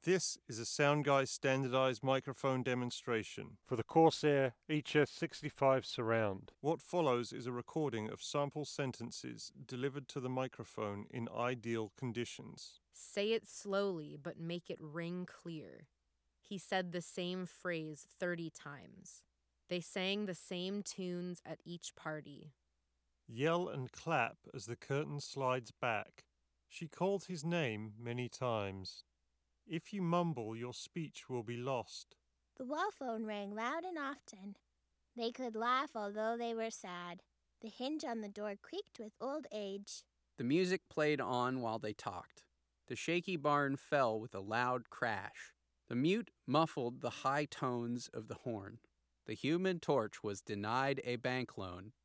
This is a Soundguy standardized microphone demonstration for the Corsair HS65 Surround. What follows is a recording of sample sentences delivered to the microphone in ideal conditions. Say it slowly, but make it ring clear. He said the same phrase 30 times. They sang the same tunes at each party. Yell and clap as the curtain slides back. She called his name many times. If you mumble, your speech will be lost. The wall phone rang loud and often. They could laugh although they were sad. The hinge on the door creaked with old age. The music played on while they talked. The shaky barn fell with a loud crash. The mute muffled the high tones of the horn. The Human Torch was denied a bank loan.